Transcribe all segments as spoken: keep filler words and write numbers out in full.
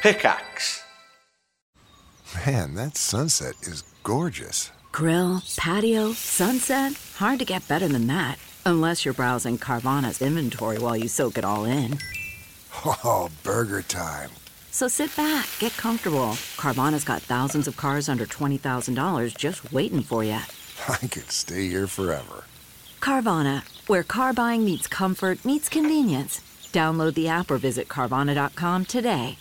Pickaxe. Man, that sunset is gorgeous. Grill, patio, sunset. Hard to get better than that. Unless you're browsing Carvana's inventory while you soak it all in. Oh, burger time. So sit back, get comfortable. Carvana's got thousands of cars under twenty thousand dollars just waiting for you. I could stay here forever. Carvana, where car buying meets comfort meets convenience. Download the app or visit Carvana dot com today.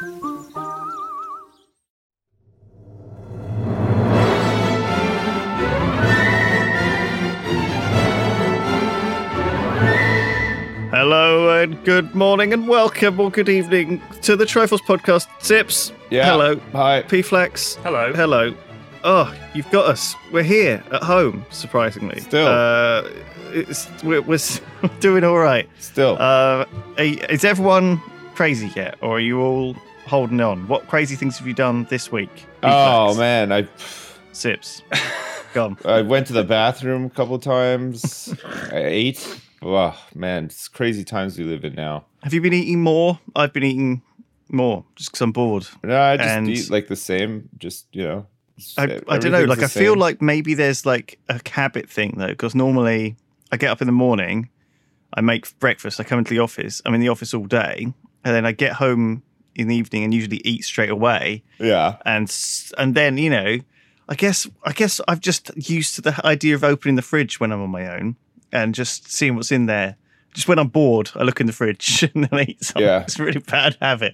Hello and good morning and welcome or good evening to the Trifles Podcast. Zips. Yeah. Hello. Hi. P-Flex. Hello. Hello. Oh, you've got us. We're here at home, surprisingly. Still. Uh, it's, we're, we're doing all right. Still. Uh, is everyone crazy yet, or are you all holding on? What crazy things have you done this week? P-Flex? Oh, man. I Sips. Gone. I went to the bathroom a couple times. I ate. Oh, man. It's crazy times we live in now. Have you been eating more? I've been eating more just because I'm bored. No, I just And- eat like the same. Just, you know. I, I don't know. everything's Like, the I feel same. like maybe there's like a habit thing though, because normally I get up in the morning, I make breakfast, I come into the office, I'm in the office all day, and then I get home in the evening and usually eat straight away. Yeah. And s- and then you know, I guess I guess I've just used to the idea of opening the fridge when I'm on my own and just seeing what's in there. Just when I'm bored, I look in the fridge and then I eat something. Yeah. It's a really bad habit.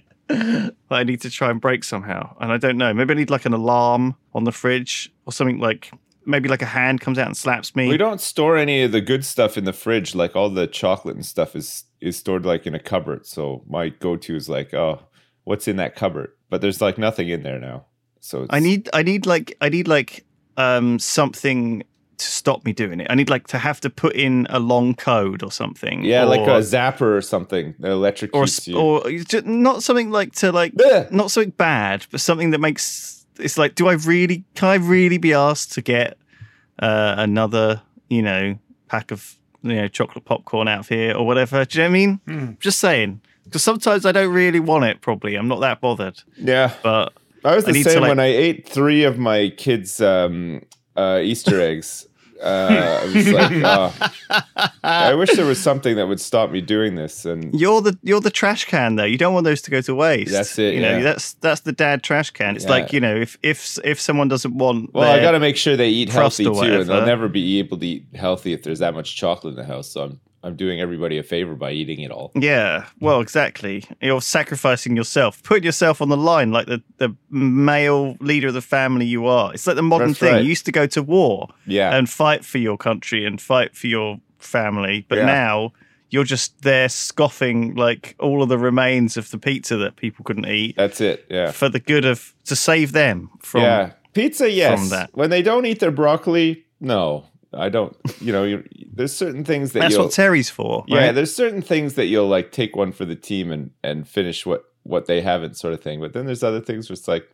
I need to try and break somehow. And I don't know. Maybe I need like an alarm on the fridge or something like maybe like a hand comes out and slaps me. We don't store any of the good stuff in the fridge. Like all the chocolate and stuff is is stored like in a cupboard. So my go-to is like, oh, what's in that cupboard? But there's like nothing in there now. So it's, I need I need like I need like um something to stop me doing it. I need like to have to put in a long code or something. yeah, or, like a zapper or something that or electrocutes you. or just not something like to like Blech. not something bad, but something that makes it's like, do I really can I really be asked to get uh, another you know pack of you know chocolate popcorn out of here or whatever? Do you know what I mean? Mm. Just saying, because sometimes I don't really want it. Probably I'm not that bothered, Yeah. but I was I the need to, same like- when I ate three of my kids' um, uh, Easter eggs. Uh, I was like, oh, I wish there was something that would stop me doing this. And You're the you're the trash can though. You don't want those to go to waste. That's it, You know, yeah. that's that's the dad trash can. It's Yeah. like, you know, if if if someone doesn't want well, I their- got to make sure they eat crust healthy or too, and whatever. they'll never be able to eat healthy if there's that much chocolate in the house. So I'm I'm doing everybody a favor by eating it all. Yeah, well, exactly. You're sacrificing yourself, putting yourself on the line like the, the male leader of the family you are. It's like the modern That's thing. right. You used to go to war Yeah. and fight for your country and fight for your family, but Yeah. now you're just there scoffing like all of the remains of the pizza that people couldn't eat That's it. Yeah. for the good of to save them from. yeah. Pizza, yes. from that. When they don't eat their broccoli, no. I don't. You know, you there's certain things that That's you'll. what Terry's for. Yeah, right? there's certain things that you'll like take one for the team and and finish what what they haven't, sort of thing. But then there's other things where it's like,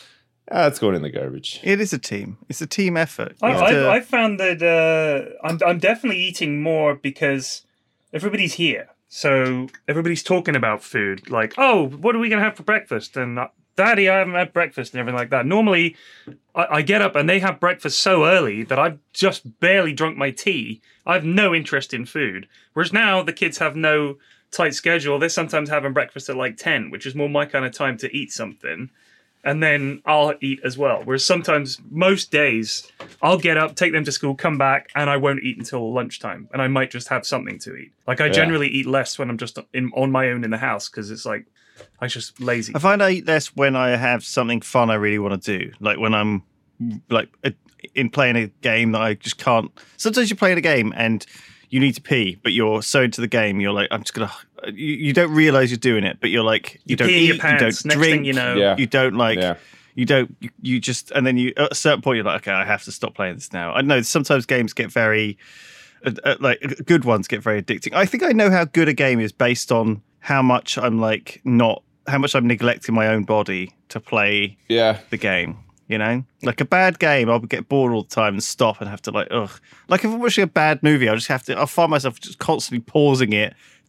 ah, it's going in the garbage. It is a team. It's a team effort. I, You have to- I, I found that uh, I'm, I'm definitely eating more because everybody's here. So everybody's talking about food. Like, oh, what are we going to have for breakfast? And uh, Daddy, I haven't had breakfast and everything like that. Normally, I, I get up and they have breakfast so early that I've just barely drunk my tea. I have no interest in food. Whereas now the kids have no tight schedule. They're sometimes having breakfast at like ten, which is more my kind of time to eat something. And then I'll eat as well. Whereas sometimes, most days, I'll get up, take them to school, come back, and I won't eat until lunchtime. And I might just have something to eat. Like, I Yeah. generally eat less when I'm just in, on my own in the house, because it's like, I'm just lazy. I find I eat less when I have something fun I really want to do. Like when I'm like in playing a game that I just can't. Sometimes you're playing a game and you need to pee, but you're so into the game, you're like, I'm just gonna. You, you don't realize you're doing it, but you're like, you, You don't pee in eat, your you pants. don't Next drink, thing you know, Yeah. you don't like, Yeah. you don't, you, you just, and then you at a certain point you're like, okay, I have to stop playing this now. I know sometimes games get very, uh, uh, like good ones get very addicting. I think I know how good a game is based on how much I'm like not, how much I'm neglecting my own body to play Yeah. the game. You know, like a bad game, I'll get bored all the time and stop and have to like, ugh. Like if I'm watching a bad movie, I'll just have to, I'll find myself just constantly pausing it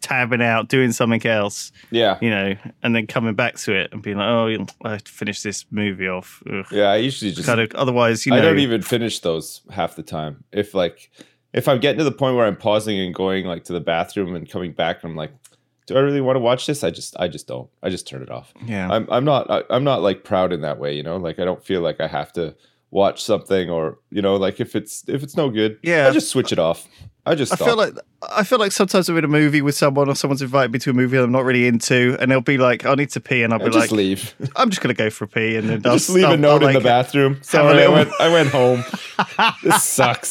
tabbing out, doing something else, Yeah. you know, and then coming back to it and being like, oh, I have to finish this movie off. Ugh. Yeah, I usually just Kind of, otherwise, you know. I don't even finish those half the time. If like if I'm getting to the point where I'm pausing and going like to the bathroom and coming back and I'm like, do I really want to watch this? I just I just don't. I just turn it off. Yeah. I'm I'm not I, I'm not like proud in that way, you know? Like I don't feel like I have to watch something or, you know, like if it's if it's no good, Yeah. I just switch it off. I just I stop. feel like I feel like sometimes I'm in a movie with someone or someone's invited me to a movie that I'm not really into, and they'll be like, "I need to pee," and I'll be I like, just leave. "I'm just gonna go for a pee," and then I'll just leave I'll- a note I'll, in like, the bathroom. have a Sorry, I little- went I went home. This sucks.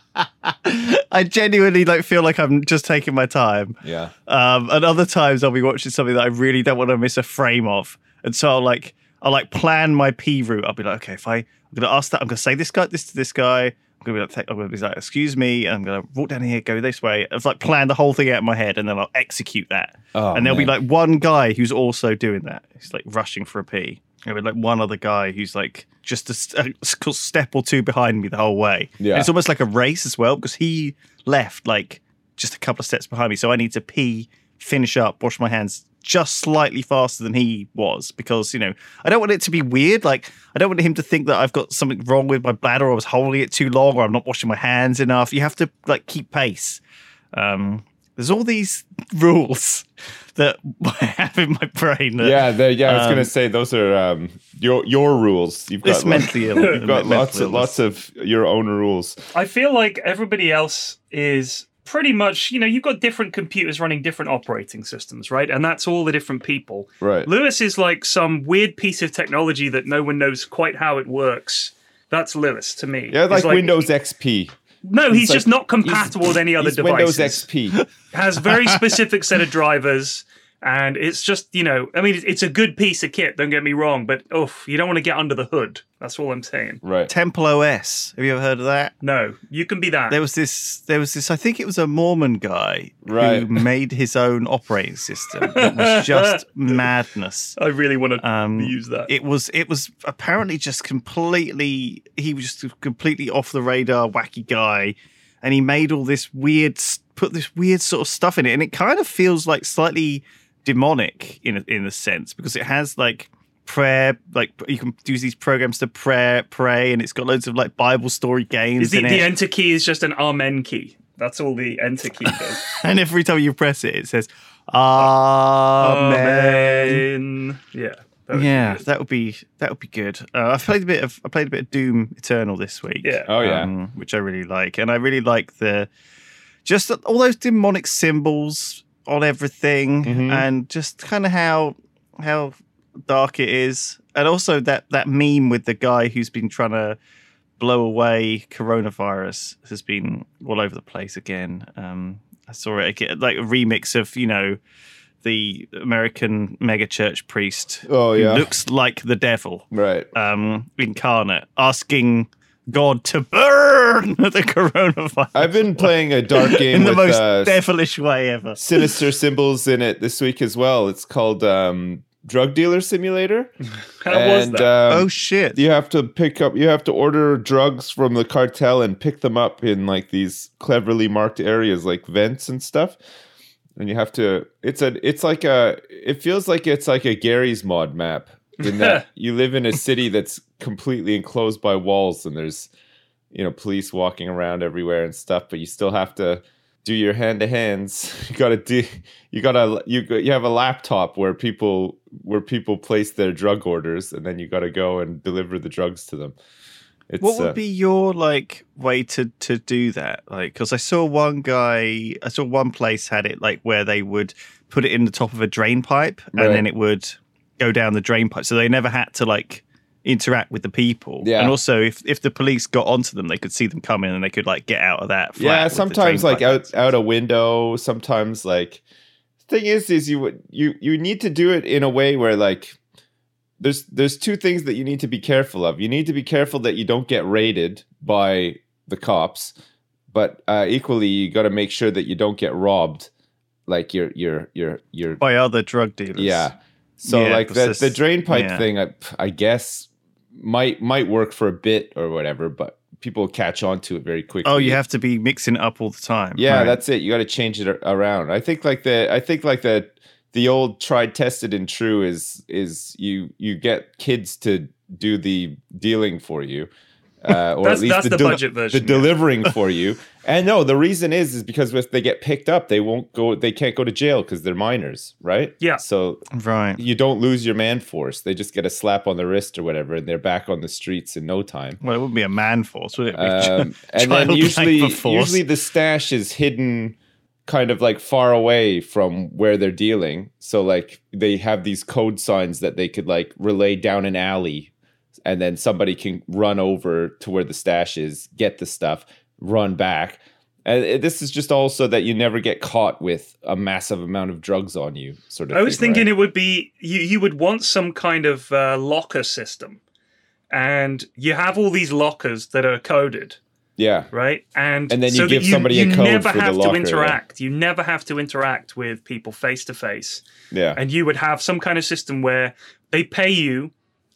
I genuinely like feel like I'm just taking my time. Yeah. Um, and other times I'll be watching something that I really don't want to miss a frame of, and so I'll like I'll like plan my pee route. I'll be like, okay, if I I'm gonna ask that, I'm gonna say this guy, this to this guy. I'm gonna be like, I'm gonna be like, excuse me, and I'm gonna walk down here, go this way. I've like planned the whole thing out in my head, and then I'll execute that. Oh, and there'll be man. like one guy who's also doing that. He's like rushing for a pee. There'll be like one other guy who's like just a, st- a step or two behind me the whole way. Yeah. And it's almost like a race as well because he left like just a couple of steps behind me, so I need to pee, finish up, wash my hands just slightly faster than he was because, you know, I don't want it to be weird. Like, I don't want him to think that I've got something wrong with my bladder or I was holding it too long or I'm not washing my hands enough. You have to, like, keep pace. Um, there's all these rules that I have in my brain. That, Yeah, the, yeah. I was um, gonna say those are um, your your rules. You've got It's mentally ill. You've got Mental lots of illness. lots of your own rules. I feel like everybody else is pretty much, you know, you've got different computers running different operating systems, right? And that's all the different people. Right. Lewis is like some weird piece of technology that no one knows quite how it works. That's Lewis to me. Yeah, He's like, Windows X P. No, he's, He's just like- not compatible with any other He's devices. Windows X P. Has very specific set of drivers. And it's just, you know, I mean, it's- it's a good piece of kit, don't get me wrong, but oof, you don't want to get under the hood. That's all I'm saying. Right. Temple O S. Have you ever heard of that? No, you can be that. There was this, there was this, I think it was a Mormon guy Right. who made his own operating system. It was just madness. I really want to Um, use that. It was, it was apparently just completely, he was just a completely off the radar, wacky guy. And he made all this weird, put this weird sort of stuff in it. And it kind of feels like slightly demonic in a, in a sense because it has like prayer, like you can use these programs to pray, pray, and it's got loads of like Bible story games Is the, in the it. enter key is just an amen key. That's all the enter key does. And every time you press it, it says Amen. Amen. Yeah. that would be Yeah, good. that would be that would be good. Uh, I've played a bit of I played a bit of Doom Eternal this week. Yeah. Oh, yeah. um, which I really like, and I really like the just the, all those demonic symbols on everything, Mhm. and just kind of how how dark it is, and also that that meme with the guy who's been trying to blow away coronavirus has been all over the place again. Um, I saw it again, like a remix of, you know, the American megachurch priest Oh, who yeah. looks like the devil Right. um, incarnate, asking God to burn the coronavirus I've been playing a dark game in the with most uh, devilish way ever. sinister symbols in it this week as well. It's called um, Drug Dealer Simulator. How was and, that? Um, Oh shit! you have to pick up you have to order drugs from the cartel and pick them up in like these cleverly marked areas like vents and stuff, and you have to it's a it's like a it feels like it's like a Gary's Mod map in that you live in a city that's completely enclosed by walls and there's, you know, police walking around everywhere and stuff, but you still have to do your hand to hands. You gotta do. You gotta. You you have a laptop where people where people place their drug orders, and then you gotta go and deliver the drugs to them. It's, What would uh, be your like way to to do that? Like, because I saw one guy, I saw one place had it like where they would put it in the top of a drain pipe, Right. and then it would go down the drain pipe, so they never had to like interact with the people. Yeah. And also, if if the police got onto them, they could see them coming, and they could like get out of that. flat yeah? with the Sometimes drain like pipe out access. out a window. Sometimes like thing is is you would you you need to do it in a way where like there's there's two things that you need to be careful of. You need to be careful that you don't get raided by the cops, but uh, equally you got to make sure that you don't get robbed. Like you're you're you're you're by other drug dealers. yeah. So Yeah, like 'cause the this- the drain pipe yeah. thing, I, I guess might might work for a bit or whatever, but people catch on to it very quickly. Oh, you have to be mixing it up all the time. Yeah, right. that's it. You got to change it around. I think like the I think like the the old tried, tested, and true is is you you get kids to do the dealing for you. Uh, or that's at least that's the, the del- budget version. the yeah. delivering for you. And no, the reason is is because if they get picked up, they won't go. They can't go to jail because they're minors, right? Yeah. So Right. you don't lose your man force. They just get a slap on the wrist or whatever, and they're back on the streets in no time. Well, it wouldn't be a man force, would it? Be Um, and then child usually, labor force. usually the stash is hidden kind of like far away from where they're dealing. So like they have these code signs that they could like relay down an alley, and then somebody can run over to where the stash is, get the stuff, run back. And this is just also that you never get caught with a massive amount of drugs on you, sort of I was thing, thinking right? it would be you. You would want some kind of uh, locker system, and you have all these lockers that are coded, Yeah. right? And And then you so that give somebody a you code never for the have locker, to yeah. interact. You never have to interact with people face to face, Yeah. and you would have some kind of system where they pay you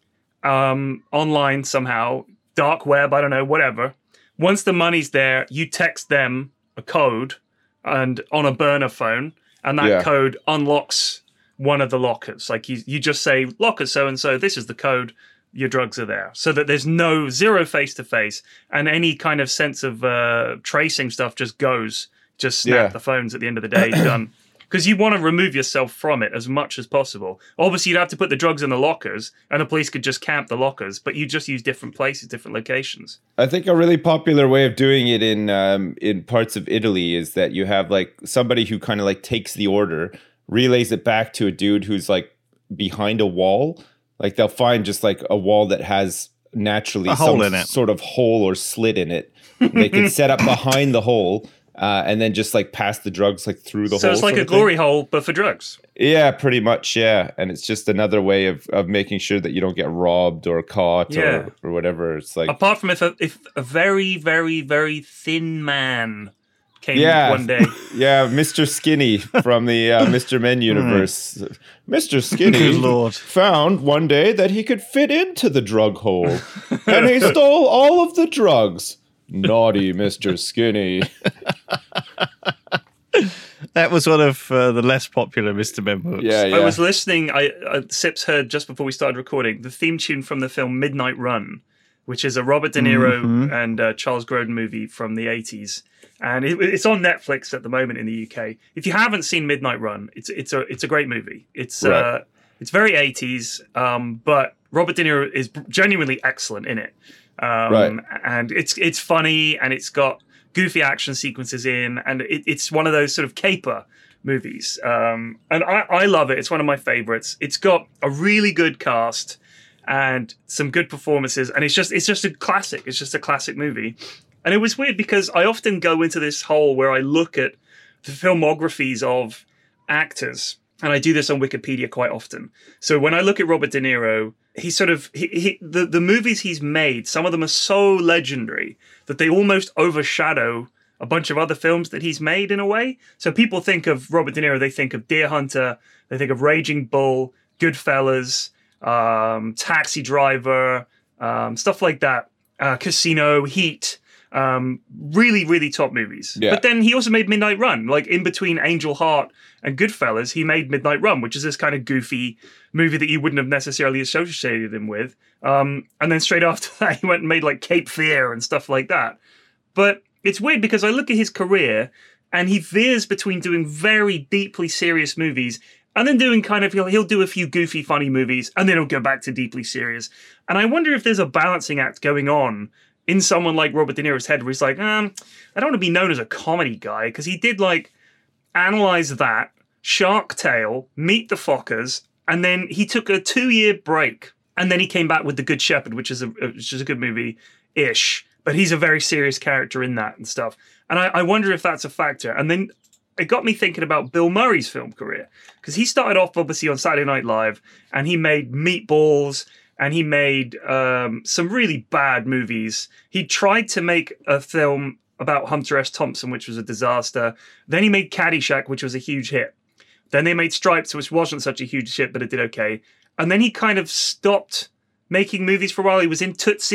um, online somehow, dark web, I don't know, whatever. Once the money's there, you text them a code and on a burner phone, and that Yeah. code unlocks one of the lockers. Like you, you just say, locker so and so, this is the code, your drugs are there. So that there's no zero face to face, and any kind of sense of uh, tracing stuff just goes. Just snap Yeah. the phones at the end of the day, done. Because you want to remove yourself from it as much as possible. Obviously, you'd have to put the drugs in the lockers, and the police could just camp the lockers, but you just use different places, different locations. I think a really popular way of doing it in um, in parts of Italy is that you have like somebody who kind of like takes the order, relays it back to a dude who's like behind a wall. Like they'll find just like a wall that has naturally A some hole in it. sort of hole or slit in it. They can set up behind the hole uh, and then just like pass the drugs like through the So hole. it's like sort a of thing. glory hole, but for drugs. Yeah, pretty much. Yeah, and it's just another way of, of making sure that you don't get robbed or caught Yeah. or, or whatever. It's like Apart from if a, if a very, very, very thin man came yeah, one day. yeah, Mister Skinny from the uh, Mister Men universe. Mister Skinny Good Lord. found one day that he could fit into the drug hole, and he stole all of the drugs. Naughty Mister Skinny. That was one of uh, the less popular Mister Men books. Yeah, yeah. I was listening, I uh, Sips heard just before we started recording, the theme tune from the film Midnight Run, which is a Robert De Niro Mm-hmm. and uh, Charles Grodin movie from the eighties. And it, it's on Netflix at the moment in the U K. If you haven't seen Midnight Run, it's it's a it's a great movie. It's Right. uh, it's very eighties, um, but Robert De Niro is genuinely excellent in it. Um, Right. And it's it's funny, and it's got goofy action sequences in, and it, it's one of those sort of caper movies. Um, and I, I love it. It's one of my favorites. It's got a really good cast and some good performances, and it's just it's just a classic. It's just a classic movie. And it was weird because I often go into this hole where I look at the filmographies of actors, and I do this on Wikipedia quite often. So when I look at Robert De Niro, he sort of he, he the the movies he's made, some of them are so legendary that they almost overshadow a bunch of other films that he's made in a way. So people think of Robert De Niro, they think of Deer Hunter, they think of Raging Bull, Goodfellas, um, Taxi Driver, um, stuff like that, uh, Casino, Heat. Um, really, really top movies. Yeah. But then he also made Midnight Run. Like in between Angel Heart and Goodfellas, he made Midnight Run, which is this kind of goofy movie that you wouldn't have necessarily associated him with. Um, and then straight after that, he went and made like Cape Fear and stuff like that. But it's weird because I look at his career and he veers between doing very deeply serious movies and then doing kind of, he'll, he'll do a few goofy, funny movies and then he'll go back to deeply serious. And I wonder if there's a balancing act going on in someone like Robert De Niro's head where he's like, um, I don't want to be known as a comedy guy, because he did like Analyze That, Shark Tale, Meet the Fockers, and then he took a two-year break, and then he came back with The Good Shepherd, which is a which is a good movie-ish, but he's a very serious character in that and stuff. And I, I wonder if that's a factor. And then it got me thinking about Bill Murray's film career, because he started off obviously on Saturday Night Live, and he made Meatballs, and he made um, some really bad movies. He tried to make a film about Hunter S. Thompson, which was a disaster. Then he made Caddyshack, which was a huge hit. Then they made Stripes, which wasn't such a huge hit, but it did okay. And then he kind of stopped making movies for a while. He was in Tootsie,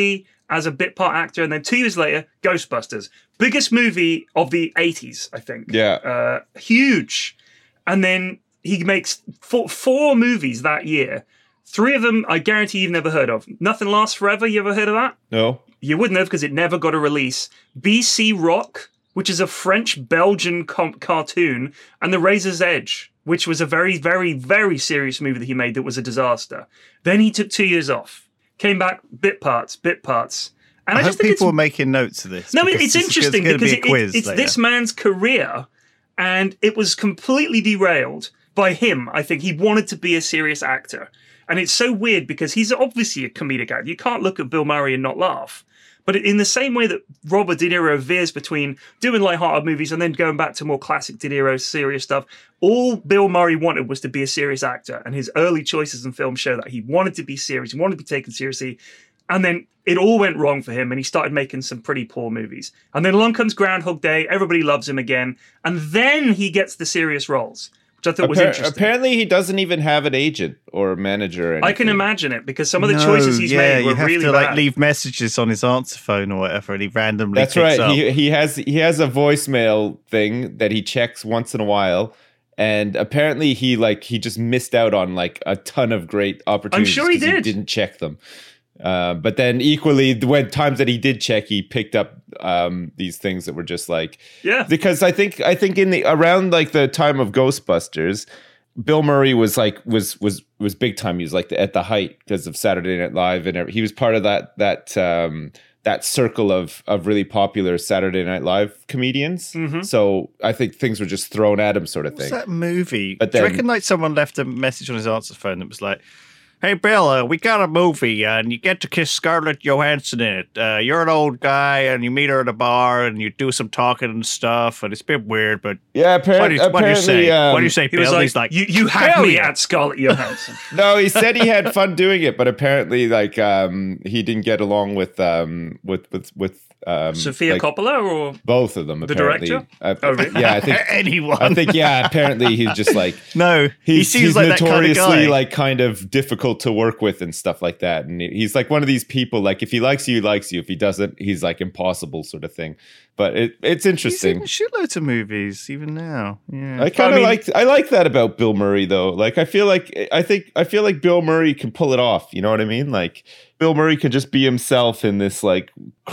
as a bit part actor, and then two years later, Ghostbusters, biggest movie of the eighties, I think. Yeah, uh, huge. And then he makes four, four movies that year. Three of them, I guarantee you've never heard of. Nothing Lasts Forever. You ever heard of that? no. You wouldn't have because it never got a release. B C Rock, which is a French-Belgian comp- cartoon, and The Razor's Edge, which was a very, very, very serious movie that he made that was a disaster. Then he took two years off, came back, bit parts, bit parts. And I, I, hope just think people it's, are making notes of this. no, because it's this is- interesting gonna because be a it, quiz it, it's later. this man's career, and it was completely derailed by him. I think he wanted to be a serious actor. And it's so weird because he's obviously a comedic actor. You can't look at Bill Murray and not laugh. But in the same way that Robert De Niro veers between doing lighthearted movies and then going back to more classic De Niro serious stuff, all Bill Murray wanted was to be a serious actor. And his early choices in film show that he wanted to be serious, he wanted to be taken seriously. And then it all went wrong for him and he started making some pretty poor movies. And then along comes Groundhog Day, everybody loves him again. And then he gets the serious roles, which I thought was Appar- interesting. Apparently, he doesn't even have an agent or a manager. Or anything. I can imagine it because some of the No, choices he's yeah, made were you have really to bad. like leave messages on his answer phone or whatever, and he randomly. That's picks right. Up. He he has he has a voicemail thing that he checks once in a while, and apparently he like he just missed out on like a ton of great opportunities. sure he 'cause did. didn't check them. Uh, but then equally, when times that he did check, he picked up um, these things that were just like Yeah. Because I think I think in the around like the time of Ghostbusters, Bill Murray was like was was was big time. He was like the, at the height because of Saturday Night Live, and every, he was part of that that um, that circle of of really popular Saturday Night Live comedians. Mm-hmm. So I think things were just thrown at him, sort of What's thing. that movie? But Do you then- reckon like someone left a message on his answer phone that was like, "Hey Bill, uh, we got a movie, uh, and you get to kiss Scarlett Johansson in it. Uh, you're an old guy, and you meet her at a bar, and you do some talking and stuff, and it's a bit weird, but Yeah, what do apparently, you, what do you say? um, what do you say, He Bill?" was And like, he's like, you, you had "Hell me yeah." at Scarlett Johansson. No, he said he had fun doing it, but apparently, like, um, he didn't get along with um, with with with um, Sophia like, Coppola or both of them. The apparently. director? Uh, Oh, really? Yeah, I think. anyone. I think yeah. Apparently, he's just like no, he he's, seems he's like that kind of notoriously guy. like kind of difficult to work with and stuff like that. And he- he's like one of these people. Like if he likes you, he likes you. If he doesn't, he's like impossible sort of thing. But it, it's He's in interesting. shitloads of movies even now. Yeah, I kind I of mean- like I like that about Bill Murray though. Like I feel like I think I feel like Bill Murray can pull it off. You know what I mean? Like Bill Murray can just be himself in this like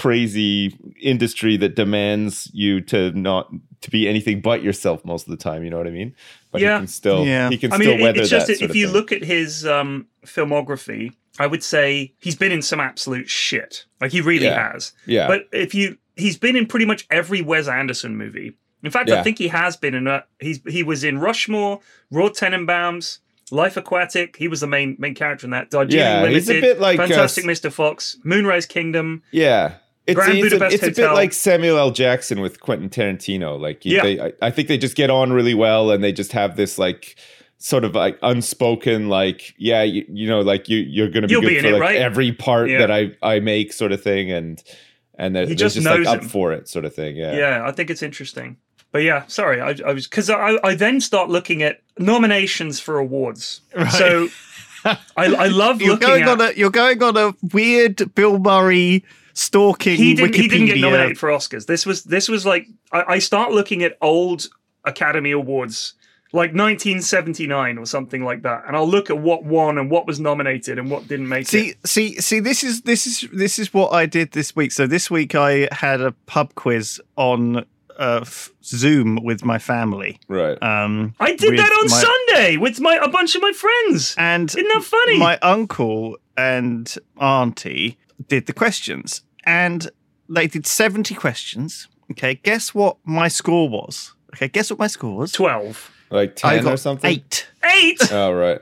crazy industry that demands you to not to be anything but yourself most of the time. You know what I mean? But Yeah. he can still Yeah. he can I still mean, it- weather it's just that. that sort if of you thing. look at his um, filmography, I would say he's been in some absolute shit. Like he really Yeah. has. Yeah. But if you, he's been in pretty much every Wes Anderson movie. In fact, Yeah. I think he has been in. A, he's he was in Rushmore, Raw Tenenbaums, Life Aquatic. He was the main main character in that. Darjeeling Yeah, he's Limited, a bit like, uh, Fantastic Mister Fox, Moonrise Kingdom. Yeah. It's, Grand it's, a, Budapest it's a bit Hotel. like Samuel L. Jackson with Quentin Tarantino. Like, you- Yeah. they, I, I think they just get on really well, and they just have this like sort of like unspoken, like, yeah, you, you know, like you you're going to be You'll good be in for it, like right? every part Yeah. that I I make, sort of thing, and and they're, He they're just just, like knows up him. for it, sort of thing. Yeah. Yeah, I think it's interesting. But yeah, sorry, I, I was because I, I then start looking at nominations for awards. So I, I love you're looking going at. on a you're going on a weird Bill Murray stalking he didn't. Wikipedia. He didn't get nominated for Oscars. This was this was like I, I start looking at old Academy Awards, like nineteen seventy-nine or something like that, and I'll look at what won and what was nominated and what didn't make See, it. see, see. This is this is this is what I did this week. So this week I had a pub quiz on uh, f- Zoom with my family. Right. Um, I did with that on my- Sunday with my a bunch of my friends. and Isn't that funny? My uncle and auntie did the questions, and they did seventy questions. Okay, guess what my score was? Okay, guess what my score was? Twelve. Like I ten got or something. eight. Eight. Oh right.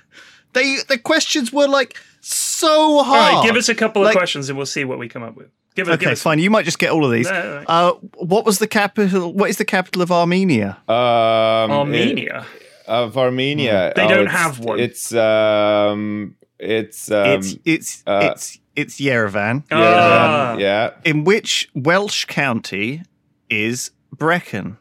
They the questions were like so All hard. right, give us a couple of Like- questions and we'll see what we come up with. Give, us- give Okay, us fine. You might just get all of these. No, no, no. Uh, what was the capital? What is the capital of Armenia? Um, Armenia. it- of Armenia. They Oh, don't it's- have one. It's um, it's um, it's it's uh, it's it's Yerevan. yeah, Ah. um, yeah. In which Welsh county is Brecon?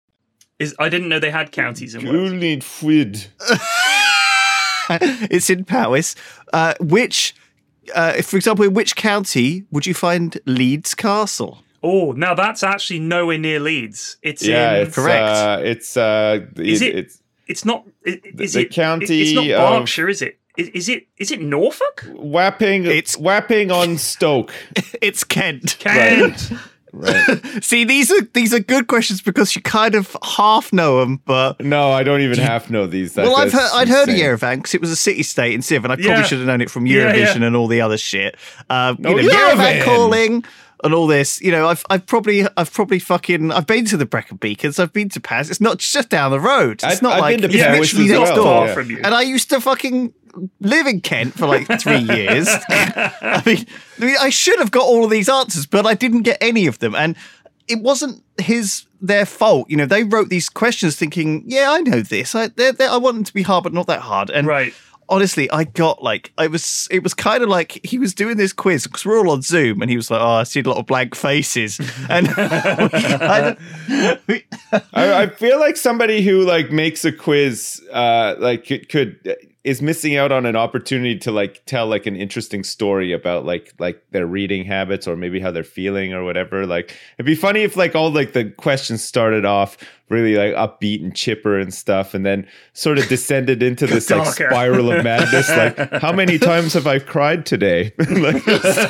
Is I didn't know they had counties in Wales. Gulnid Fwyd. It's in Powys. Uh, which uh, if, for example, in which county would you find Leeds Castle? Oh, now that's actually nowhere near Leeds. It's Yeah, in. it's Correct. Uh, it's uh, Is it- It's It's not. Is the it county It's not of- Berkshire, is it? Is, is it? Is it Norfolk? Wapping. It's- It's Wapping on Stoke. It's Kent. Kent. Right. See, these are these are good questions because you kind of half know them, but No, I don't even half know these. That, well, I've heard that's I'd heard of insane. Yerevan because it was a city state in Civ, and I probably Yeah. should have known it from Yeah, Eurovision yeah. and all the other shit. Um, No, you know, Yerevan Yerevan! calling and all this. You know, I've I've probably I've probably fucking I've been to the Brecon Beacons. I've been to Paris. It's not just down the road. It's I've- not I've like been to it's Paris literally as next well, door. yeah. From you. And I used to fucking live in Kent for like three years. I mean, I mean, I should have got all of these answers, but I didn't get any of them. And it wasn't his their fault. You know, they wrote these questions thinking, "Yeah, I know this. I they're, they're, I want them to be hard, but not that hard." And Right. honestly, I got like I was. It was kind of like he was doing this quiz because we're all on Zoom, and he was like, "Oh, I see a lot of blank faces," and I, we- I, I feel like somebody who like makes a quiz, uh, like could, could is missing out on an opportunity to like tell like an interesting story about like like their reading habits or maybe how they're feeling or whatever. Like it'd be funny if like all like the questions started off really like upbeat and chipper and stuff, and then sort of descended into this like Darker. spiral of madness. Like, how many times have I cried today? Like,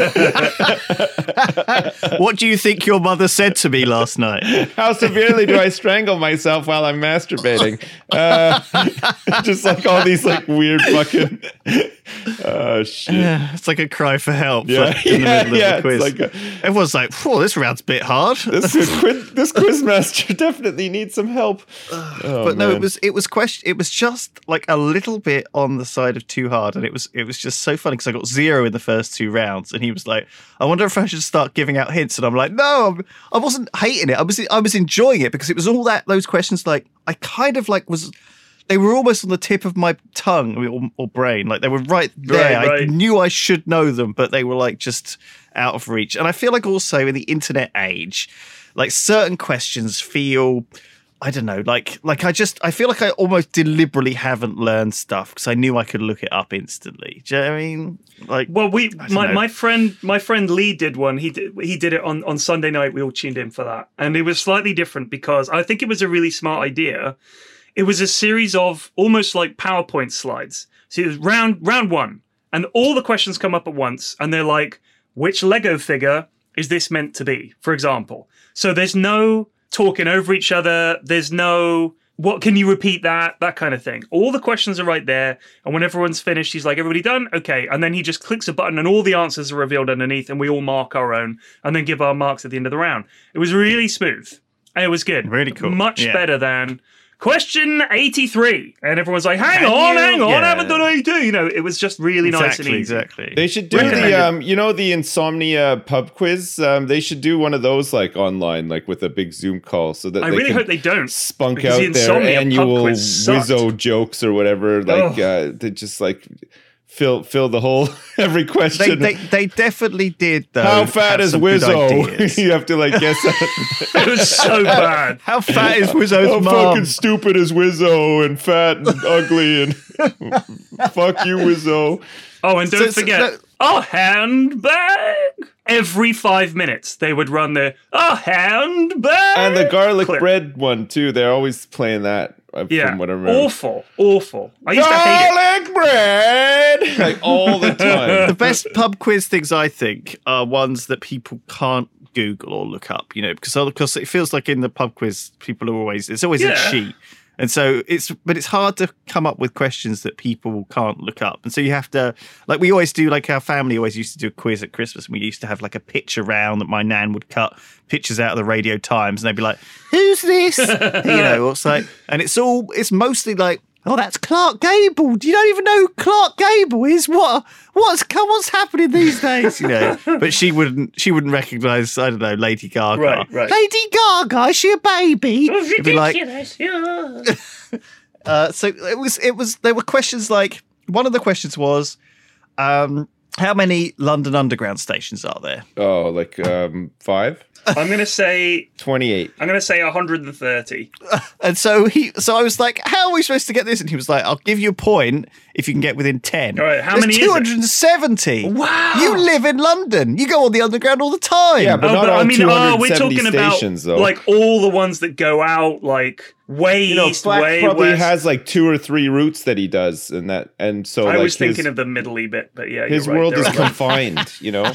what do you think your mother said to me last night? how severely do I strangle myself while I'm masturbating? Uh, just like all these like weird fucking oh shit. Yeah, it's like a cry for help. Yeah, like, in the yeah, middle yeah, of the it's quiz. like a- Everyone's like, "Whoa, this round's a bit hard." This quiz, this quizmaster definitely needs some help. Oh, but no, it man. was it was question. It was just like a little bit on the side of too hard, and it was it was just so funny because I got zero in the first two rounds, and he was like, "I wonder if I should start giving out hints," and I'm like, "No, I'm, I wasn't hating it. I was I was enjoying it because it was all that those questions. Like I kind of like was." They were almost on the tip of my tongue or, or brain. Like they were right there. Right, I right. knew I should know them, but they were like just out of reach. And I feel like also in the internet age, like certain questions feel, I don't know, like like I just I feel like I almost deliberately haven't learned stuff because I knew I could look it up instantly. Do you know what I mean? Like, Well, we don't my, know. my friend my friend Lee did one. He did he did it on, on Sunday night. We all tuned in for that, and it was slightly different because I think it was a really smart idea. It was a series of almost like PowerPoint slides. So it was round round one, and all the questions come up at once, and they're like, which Lego figure is this meant to be, for example? So there's no talking over each other. There's no, what can you repeat that? That kind of thing. All the questions are right there. And when everyone's finished, he's like, everybody done? Okay. And then he just clicks a button and all the answers are revealed underneath, and we all mark our own and then give our marks at the end of the round. It was really smooth. And it was good. Really cool. Much Yeah. better than question eighty-three. And everyone's like, hang Can on, you- hang on, I yeah. haven't done eighty-two. You know, it was just really nice and exactly, easy. exactly. They should do Recommended. the um, you know, the Insomnia pub quiz. Um, they should do one of those like online, like with a big Zoom call, so that I they really can hope they don't. spunk because out the their Insomnia pub annual quiz sucked. Wizzo jokes or whatever. Like Ugh. uh, they just like fill fill the whole every They, question. they they definitely did though. How fat have is some good Wizzo? ideas. You have to like guess. It was so bad. How fat is Wizzo's How mom? fucking stupid is Wizzo and fat and ugly and fuck you, Wizzo. Oh, and don't So- so- forget, no- a handbag. Every five minutes, they would run the a handbag. And the garlic clip. bread one too. They're always playing that. uh, Yeah, From what I remember. awful, awful. I used to hate it. Garlic bread, like all the The time. best pub quiz things I think are ones that people can't Google or look up, you know, because because it feels like in the pub quiz people are always it's always Yeah. a sheet, and so it's but it's hard to come up with questions that people can't look up, and so you have to like we always do like our family always used to do a quiz at Christmas, and we used to have like a picture round that my nan would cut pictures out of the Radio Times, and they'd be like, "Who's this?" you know, it's like, and it's all it's mostly like. Oh, that's Clark Gable. You don't even know who Clark Gable is. What? What's what's happening these days? You know. But she wouldn't. She wouldn't recognise. I don't know, Lady Gaga. Right, right. Lady Gaga. Is she a baby? It'd be like. Ridiculous. Yeah. Uh, so it was. It was. There were questions like one of the questions was, um, How many London Underground stations are there? Oh, like um, five? I'm gonna say twenty-eight. I'm gonna say one hundred thirty. And so he, so I was like, "How are we supposed to get this?" And he was like, "I'll give you a point if you can get within ten." All right, how There's many is it? two hundred seventy. Wow. You live in London. You go on the Underground all the time. Yeah, but Oh, not but all I mean, oh, we're two hundred seventy talking about stations, though. like all the ones that go out, like way you know, east, Flack way probably west. has like two or three routes that he does, and that, and so I like was thinking his, of the middly bit, but yeah, his you're right, world there is are- confined. You know,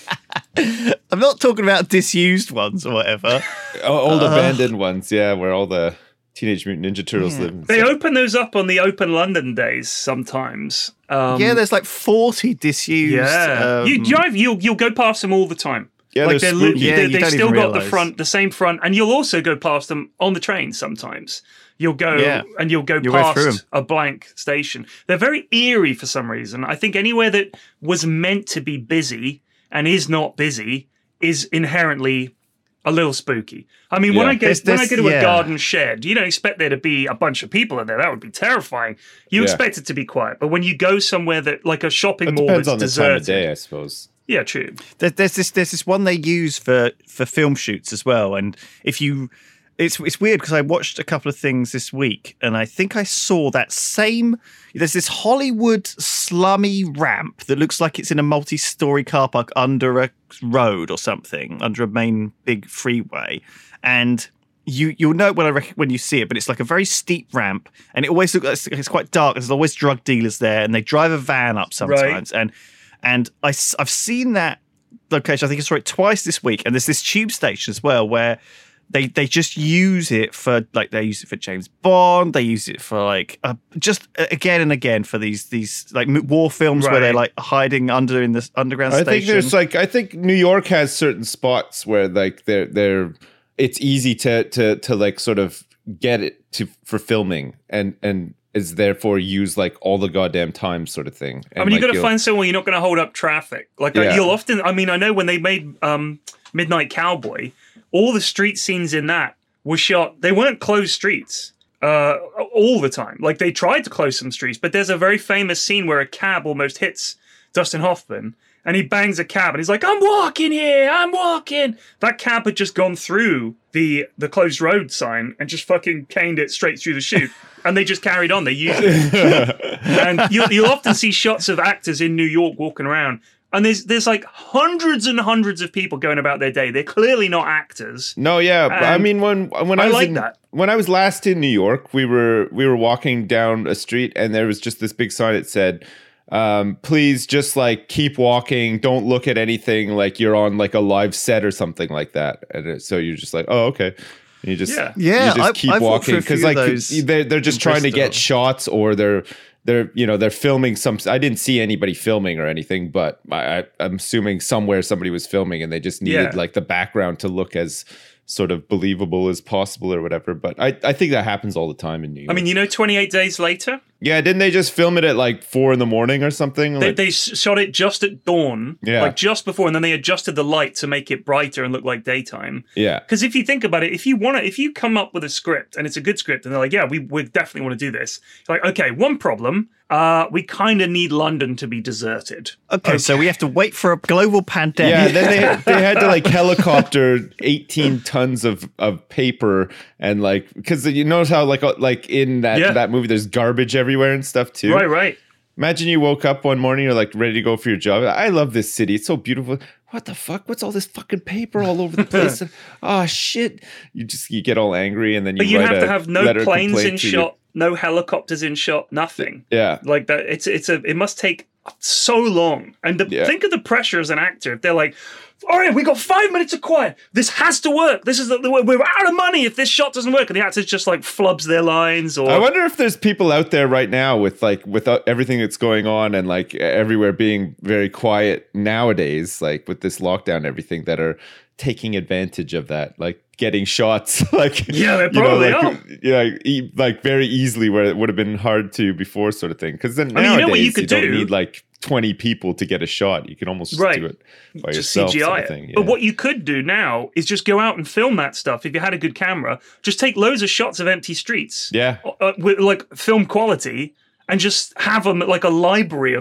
I'm not talking about disused ones or whatever. old Uh, abandoned ones. Yeah, where all the Teenage Mutant Ninja Turtles live. and They stuff. open those up on the Open London days sometimes. Um, yeah, there's like forty disused. yeah. um, you drive, you'll you'll go past them all the time. Yeah, like they're they're li- spooky. Yeah, they, you they've don't still even got the realise. front, the same front, and you'll also go past them on the train sometimes. You'll go Yeah. and you'll go You'll go through 'em. past a blank station. They're very eerie for some reason. I think anywhere that was meant to be busy and is not busy is inherently a little spooky. I mean, when Yeah. I go There's when I this- go to a yeah. garden shed, you don't expect there to be a bunch of people in there. That would be terrifying. You Yeah. expect it to be quiet, but when you go somewhere that like a shopping It mall depends that's on the deserted, time of day, I suppose. yeah, true. There, there's this there's this one they use for for film shoots as well, and if you it's it's weird because I watched a couple of things this week and I think I saw that same there's this Hollywood slummy ramp that looks like it's in a multi-story car park under a road or something, under a main big freeway, and you you'll know it when I rec- when you see it, but it's like a very steep ramp, and it always looks like it's quite dark. There's always drug dealers there, and they drive a van up sometimes, and and I s- I've seen that location. I think I saw it twice this week, and there's this tube station as well where they they just use it for like they use it for James Bond. They use it for like uh, just uh, again and again for these these like m- war films where they're Right. like hiding under in this underground I station. think there's like I think New York has certain spots where like they're they're it's easy to to to like sort of get it to for filming and and is therefore used like all the goddamn time sort of thing. I And, mean, you like, got to you'll- find somewhere you're not going to hold up traffic. Like uh, Yeah. you'll often. I mean, I know when they made um, Midnight Cowboy, all the street scenes in that were shot. They weren't closed streets uh, all the time. Like they tried to close some streets, but there's a very famous scene where a cab almost hits Dustin Hoffman, and he bangs a cab, and he's like, "I'm walking here, I'm walking." That cab had just gone through the the closed road sign and just fucking caned it straight through the chute, and they just carried on. They used it. And you'll, you'll often see shots of actors in New York walking around, and there's there's like hundreds and hundreds of people going about their day. They're clearly not actors. No, yeah, but I And mean when when I, I was like in, that. when I was last in New York, we were we were walking down a street and there was just this big sign that said, um, "Please just like keep walking. Don't look at anything like you're on like a live set or something like that." And it, so you're just like, "Oh, okay." And you just Yeah. Yeah, you just I- keep I've walked walking through a few like of those they're they're just in trying to get Bristol. shots or they're they're you know they're filming some. I didn't see anybody filming or anything, but I, I, I'm assuming somewhere somebody was filming and they just needed Yeah. like the background to look as sort of believable as possible or whatever. But I, I think that happens all the time in New York. I mean, you know, twenty-eight Days Later, yeah, didn't they just film it at like four in the morning or something? they, Like- they s- shot it just at dawn, Yeah. like just before, and then they adjusted the light to make it brighter and look like daytime. yeah, Because if you think about it, if you want to, if you come up with a script and it's a good script, and they're like, "Yeah, we we definitely want to do this," you're like, okay, one problem, uh, we kind of need London to be deserted. Okay, so we have to wait for a global pandemic. yeah. Then they they had to like helicopter eighteen tons of of paper and like because you notice how like uh, like in that Yeah. that movie there's garbage everywhere and stuff too. Right, right. Imagine you woke up one morning, you're like ready to go for your job. I love this city. It's so beautiful. What the fuck? What's all this fucking paper all over the place? Oh shit! You just you get all angry and then you. But you write have a to have no letter of planes complaint in to your- shot, no helicopters in shot, nothing. Yeah. Like that, it's it's a it must take so long. And the, Yeah. think of the pressure as an actor. If they're like, "All right, we got five minutes of quiet. This has to work. This is the, we're out of money if this shot doesn't work." And the actors just like flubs their lines. Or I wonder if there's people out there right now with like with uh, everything that's going on and like everywhere being very quiet nowadays, like with this lockdown and everything, that are taking advantage of that, like getting shots, like Yeah, they you know, probably like, are. yeah, e- like very easily where it would have been hard to before, sort of thing. Because then I mean, you nowadays know what you could don't do? need like twenty people to get a shot. You can almost just Right. do it by just yourself, C G I sort it. of thing. But yeah. what you could do now is just go out and film that stuff. If you had a good camera, just take loads of shots of empty streets, Yeah. uh, with like film quality, and just have them like a library of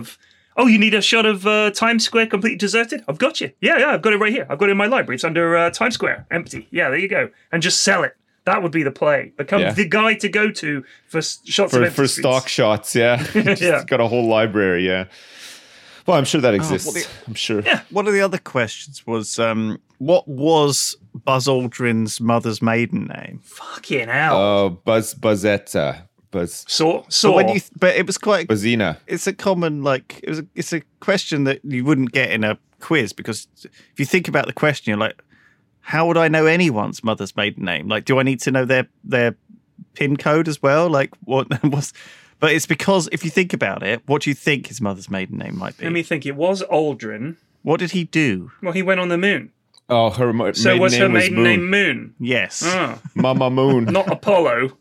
Oh, you need a shot of uh, Times Square completely deserted? I've got you. Yeah, yeah, I've got it right here. I've got it in my library. It's under uh, Times Square, empty. Yeah, there you go. And just sell it. That would be the play. Become Yeah. the guy to go to for s- shots For of empty for streets. stock shots, yeah. Just Yeah. got a whole library, yeah. Well, I'm sure that exists. well, the- I'm sure. Yeah. One of the other questions was, um, what was Buzz Aldrin's mother's maiden name? Fucking hell. Oh, Buzz Buzzetta. Buzz Saw. But Saw. when you, but it was quite. Buzzina. It's a common like. It was. A, it's a question that you wouldn't get in a quiz because if you think about the question, you're like, how would I know anyone's mother's maiden name? Like, do I need to know their their pin code as well? Like, what was? But it's because if you think about it, what do you think his mother's maiden name might be? Let me think. It was Aldrin. What did he do? Well, he went on the moon. Oh, her mo- So maiden was name her was maiden Moon. name Moon? Yes. Ah, Mama Moon. not Apollo.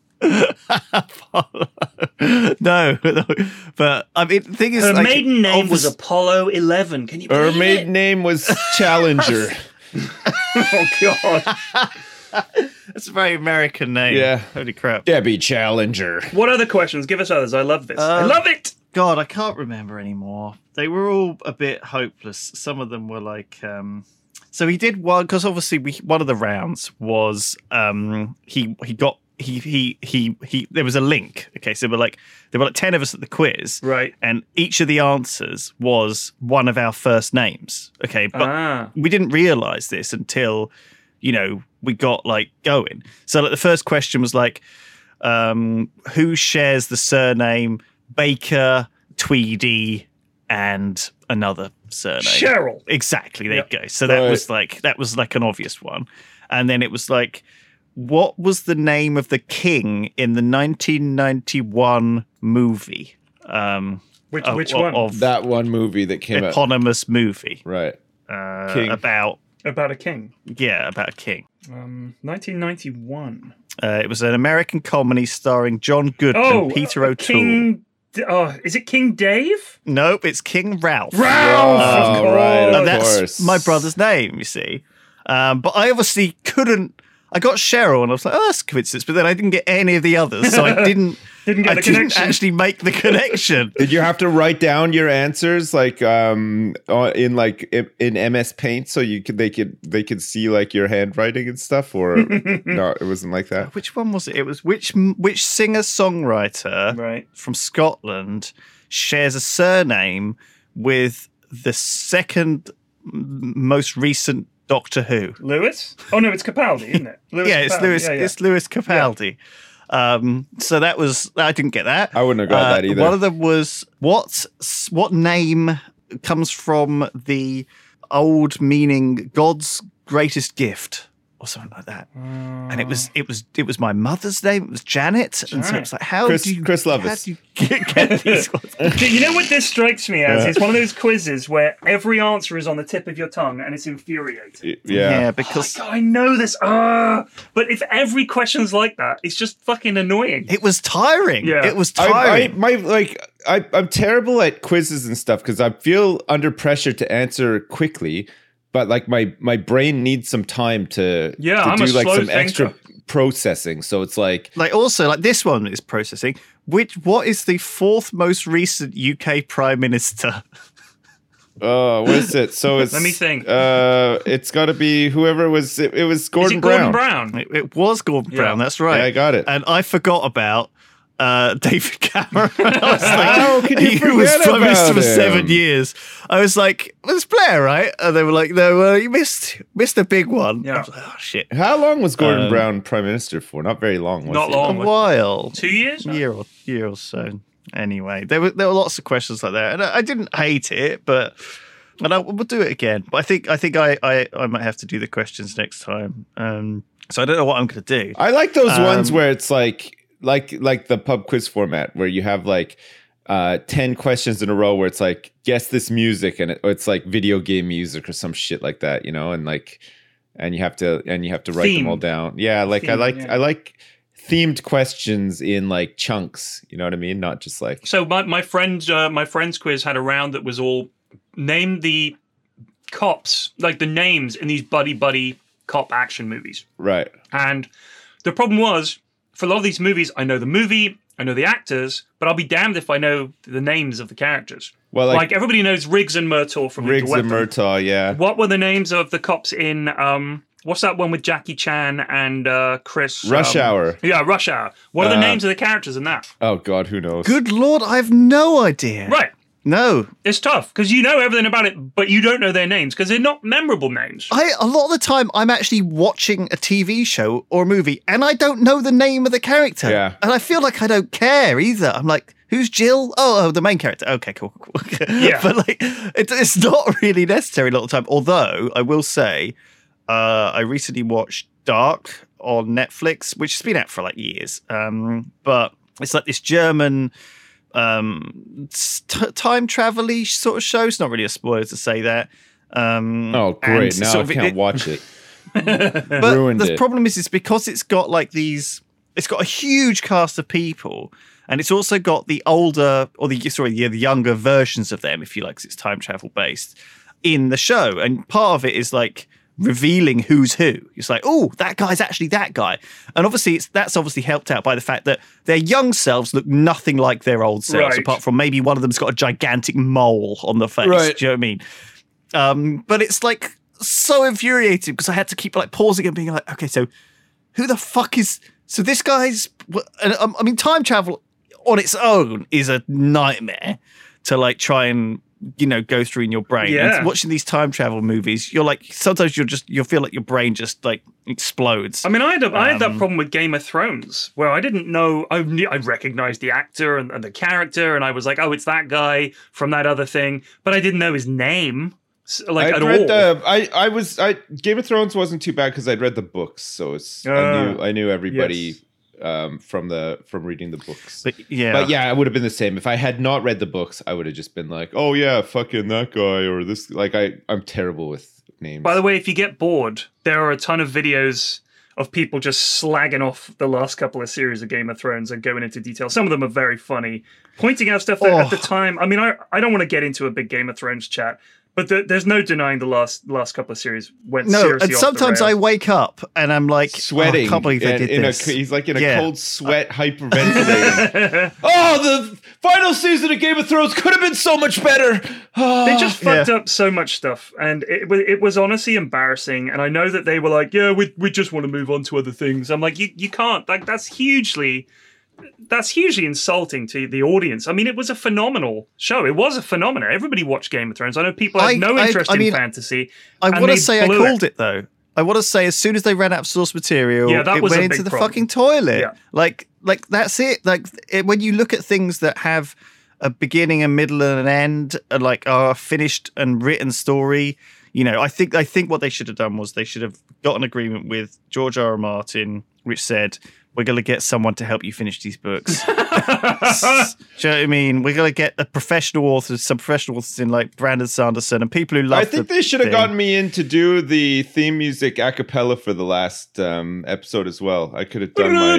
no, no, but I mean, the thing is, Her like, maiden name was obvious- Apollo eleven. Can you Her believe maiden it? name was Challenger. Oh, God. It's a very American name. Yeah. Holy crap. Debbie Challenger. What other questions? Give us others. I love this. I Um, love it. God, I can't remember anymore. They were all a bit hopeless. Some of them were like, um, so he did one because obviously we one of the rounds was um, he he got he he he he. There was a link. Okay, so we're like there were like ten of us at the quiz, Right. and each of the answers was one of our first names. Okay, but Ah. we didn't realize this until you know we got like going. So like the first question was like, um, who shares the surname Baker, Tweedy, and another surname? Cheryl. Exactly. There Yep. you go. So that Right. was like that was like an obvious one, and then it was like, what was the name of the king in the nineteen ninety-one movie? Um, Which of- which of- one? Of That one movie that came out. eponymous movie Right. uh, King. about About a king. yeah about a king. Um, nineteen ninety-one. Uh, it was an American comedy starring John Goodman, Oh, Peter uh, O'Toole. King. D- Oh, is it King Dave? Nope, it's King Ralph. Ralph. Oh, of course. right, of And that's course. my brother's name, you see. Um, but I obviously couldn't. I got Cheryl, and I was like, "Oh, that's a coincidence." But then I didn't get any of the others, so I didn't. Didn't get I the didn't connection. actually make the connection. Did you have to write down your answers like um uh, in like in, in M S Paint so you could they could they could see like your handwriting and stuff, or no, it wasn't like that. Which one was it? It was which which singer songwriter Right. from Scotland shares a surname with the second m- most recent Doctor Who? Lewis? Oh no, it's Capaldi, isn't it? Lewis yeah, it's Capaldi. Lewis. Yeah, yeah. It's Lewis Capaldi. Um, so that was I didn't get that. I wouldn't have got Uh, that either. One of them was what what name comes from the old meaning God's greatest gift or something like that. And it was it was it was my mother's name. It was Janet, and so it was like how Chris- do you Chris how Lovis. do you get, get these ones? You know what this strikes me as? It's one of those quizzes where every answer is on the tip of your tongue and it's infuriating. yeah. because God, I know this. Ah, but if every question's like that, it's just fucking annoying. it was tiring. Yeah. It was I, I tiring. my like I I'm terrible at quizzes and stuff because I feel under pressure to answer quickly, but like my my brain needs some time to Yeah, to I'm do a like slow some thinker. extra processing. So it's like like also like this one is processing. Which what is the fourth most recent U K Prime Minister? oh, what is it? So it's Let me think. Uh, it's got to be whoever was it, it was Is Gordon it Gordon Brown. Brown? It, it was Gordon Yeah. Brown. That's right. Yeah, I got it. And I forgot about uh, David Cameron. I was like, How could you he was forget Prime Minister about for seven him? years. I was like, well, it's Blair, right? And they were like, no, well, you missed missed a big one. Yeah. I was like, oh shit, How long was Gordon Um, Brown prime minister for? Not very long. Was Not he? a long. while, Two years? year or year or so. Anyway, there were there were lots of questions like that, and I, I didn't hate it, but. And I will do it again, but I think I think I, I, I might have to do the questions next time. Um, so I don't know what I'm going to do. I like those ones Um, where it's like like like the pub quiz format where you have like uh ten questions in a row where it's like guess this music and it, or it's like video game music or some shit like that, you know, and like and you have to and you have to write them all Themed. down. Yeah, like I Themed, like yeah. I like themed questions in like chunks, you know what I mean? Not just like So my my friend uh, my friend's quiz had a round that was all name the cops, like the names in these buddy buddy cop action movies. right. And the problem was, for a lot of these movies, I know the movie I know the actors, but I'll be damned if I know the names of the characters. Well, like, like, everybody knows Riggs and Murtaugh from Riggs Lethal and Weapon. Murtaugh, yeah. What were the names of the cops in um what's that one with Jackie Chan and uh Chris? Rush um, Hour. Yeah, Rush Hour. What are the Uh, names of the characters in that? Oh God, who knows? Good Lord, I have no idea. Right. No. It's tough because you know everything about it, but you don't know their names because they're not memorable names. I a lot of the time I'm actually watching a T V show or a movie and I don't know the name of the character. Yeah. And I feel like I don't care either. I'm like, who's Jill? Oh, oh the main character. Okay, cool, cool, cool. Yeah. But like it's it's not really necessary a lot of the time. Although I will say, uh, I recently watched Dark on Netflix, which has been out for like years. Um, but it's like this German um t- time travel-y sort of show. It's not really a spoiler to say that. Um, Oh, great. and Now sort I of can't it- watch it. But Ruined the it. problem is, is because it's got like these, it's got a huge cast of people, and it's also got the older or the sorry, yeah, the younger versions of them, if you like, 'cause it's time travel based in the show. And part of it is like revealing who's who. It's like, oh, that guy's actually that guy, and obviously it's that's obviously helped out by the fact that their young selves look nothing like their old selves, Right. apart from maybe one of them's got a gigantic mole on the face. Right. Do you know what I mean? Um, but it's like so infuriating because I had to keep like pausing and being like, okay, so who the fuck is? So this guy's. and, um, I mean, time travel on its own is a nightmare to like try and you know go through in your brain. Yeah. And watching these time travel movies, you're like sometimes you'll just you'll feel like your brain just like explodes. I mean, I had a, I had that Um, problem with Game of Thrones where I didn't know I knew I recognized the actor and, and the character, and I was like, oh, it's that guy from that other thing, but I didn't know his name s- like I'd at read all. the. I I was. I Game of Thrones wasn't too bad because I'd read the books, so it's. I Ah, knew. I knew everybody yes. um, from the from reading the books. but yeah, But yeah, it would have been the same if I had not read the books. I would have just been like, "Oh yeah, fucking that guy," or this. Like I, I'm terrible with names. By the way, if you get bored, there are a ton of videos of people just slagging off the last couple of series of Game of Thrones and going into detail. Some of them are very funny, pointing out stuff that at the Oh. time. I mean, I I don't want to get into a big Game of Thrones chat, but the, there's no denying the last last couple of series went no, seriously and off sometimes the I rails. wake up and I'm like sweating. Oh, I can't believe they and did in this. A, he's like in a Yeah. cold sweat, hyperventilating. Oh, the final season of Game of Thrones could have been so much better. Oh. They just fucked Yeah. up so much stuff, and it was it was honestly embarrassing. And I know that they were like, "Yeah, we we just want to move on to other things." I'm like, "You you can't. Like that's hugely, that's hugely insulting to the audience." I mean, it was a phenomenal show. It was a phenomenon. Everybody watched Game of Thrones. I know people have I- no I- interest I in mean, fantasy. I and want they to say I blew called it. though. I want to say as soon as they ran out of source material, Yeah, that it was went a into big the problem. fucking toilet. Yeah. Like, like that's it. Like it, when you look at things that have a beginning, a middle, and an end, and like are a finished and written story. You know, I think I think what they should have done was they should have got an agreement with George R. R. Martin, which said, "We're going to get someone to help you finish these books." Do you know what I mean? We're going to get the professional authors, some professional authors in like Brandon Sanderson and people who love. I think the they should have thing. gotten me in to do the theme music a cappella for the last um, episode as well. I could have done my.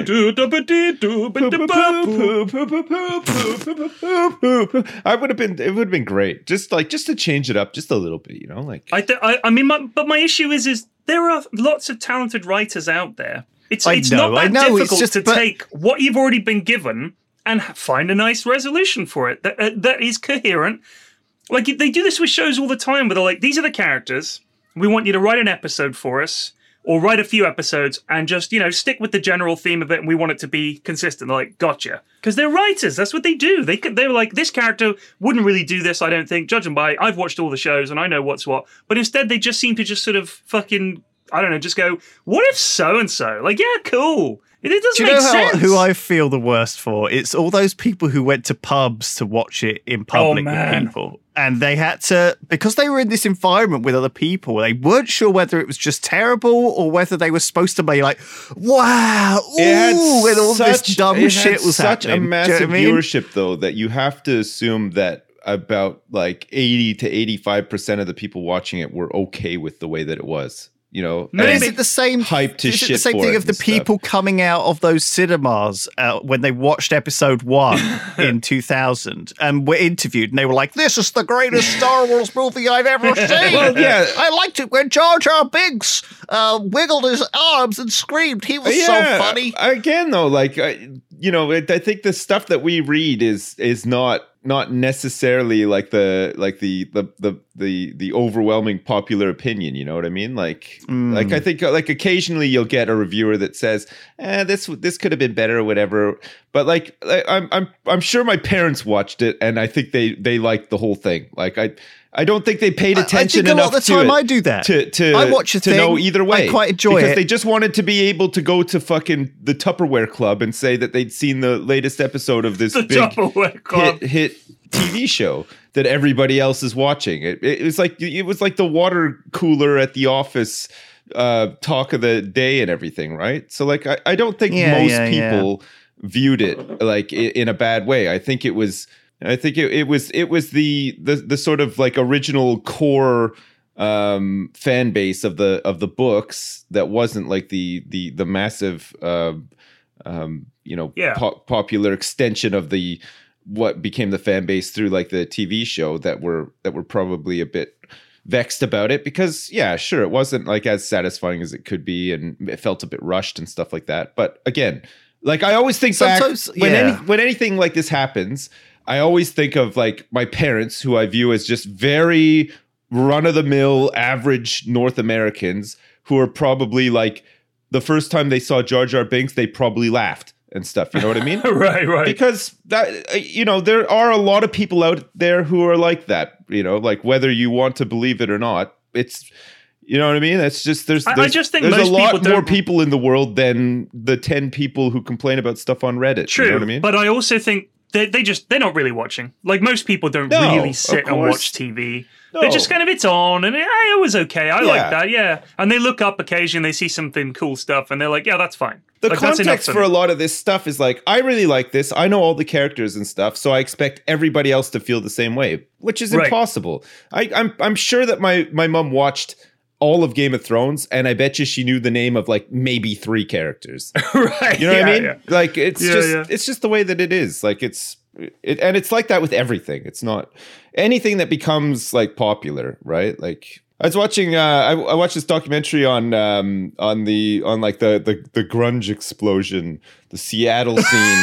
I would have been. It would have been great. Just like just to change it up just a little bit, you know, like. I, th- I I mean, my, but my issue is is there are lots of talented writers out there. It's I it's know, not I that know, it's difficult just- to but- take what you've already been given and h- find a nice resolution for it that uh, that is coherent. Like they do this with shows all the time, where they're like, "These are the characters. We want you to write an episode for us, or write a few episodes, and just you know stick with the general theme of it. And we want it to be consistent." They're like, "Gotcha," because they're writers. That's what they do. They could, they were like, "This character wouldn't really do this, I don't think." Judging by, I've watched all the shows and I know what's what. But instead, they just seem to just sort of fucking, I don't know, just go, "What if so and so?" Like, yeah, cool. It, it doesn't Do you make know how, sense. who I feel the worst for? It's all those people who went to pubs to watch it in public with man. people. And they had to, because they were in this environment with other people, they weren't sure whether it was just terrible or whether they were supposed to be like, wow, ooh, It had and all such, this dumb it had shit was such happening. a Do you know massive what I mean? viewership, though, that you have to assume that about like eighty to eighty-five percent of the people watching it were okay with the way that it was. You know, No, But and is it the same? hype to is shit it the same for thing it of the and stuff. people coming out of those cinemas uh, when they watched episode one in two thousand and were interviewed, and they were like, "This is the greatest Star Wars movie I've ever seen." Well, yeah. I liked it when Jar Jar Binks uh, wiggled his arms and screamed. He was so funny. Again, though, like uh, you know, I think the stuff that we read is is not not necessarily like the like the the the the, the overwhelming popular opinion. You know what I mean? Like mm. like I think like occasionally you'll get a reviewer that says, "Eh, this this could have been better" or whatever. But like I'm I'm I'm sure my parents watched it and I think they they liked the whole thing. Like I. I don't think they paid attention I, I think enough a lot of the time to I do that. To, to, I watch a to thing, know either way. I quite enjoy because it. They just wanted to be able to go to fucking the Tupperware Club and say that they'd seen the latest episode of this the big Tupperware Club. hit, hit T V show that everybody else is watching. It, it was like it was like the water cooler at the office uh, talk of the day and everything, right? So like I, I don't think yeah, most yeah, people yeah. viewed it like in, in a bad way. I think it was. I think it, it was it was the, the the sort of like original core um, fan base of the of the books that wasn't like the the the massive uh, um, you know yeah. po- popular extension of the what became the fan base through like the T V show that were that were probably a bit vexed about it because yeah sure it wasn't like as satisfying as it could be and it felt a bit rushed and stuff like that. But again, like I always think Sometimes, back when yeah. any when anything like this happens. I always think of like my parents, who I view as just very run of the mill, average North Americans, who are probably like the first time they saw Jar Jar Binks, they probably laughed and stuff. You know what I mean? right, right. Because that, you know, there are a lot of people out there who are like that. You know, like whether you want to believe it or not, it's. You know what I mean? It's just there's, there's I just think there's most a lot people more don't... people in the world than the ten people who complain about stuff on Reddit. True, you know what I mean? But I also think they they just they're not really watching. Like most people don't No, really sit of and course. watch T V. No. They're just kind of it's on and hey, it was okay. I Yeah. like that, yeah. And they look up occasionally, they see something cool stuff, and they're like, yeah, that's fine. The like, that's enough context for me. a lot of this stuff is like, I really like this. I know all the characters and stuff, so I expect everybody else to feel the same way, which is Right. impossible. I, I'm I'm sure that my my mom watched all of Game of Thrones, and I bet you she knew the name of like maybe three characters. right. You know yeah, what I mean? yeah. Like it's Yeah, just yeah. it's just the way that it is. Like it's it, and it's like that with everything. It's not anything that becomes like popular, right? Like I was watching. Uh, I, I watched this documentary on um, on the on like the, the the grunge explosion, the Seattle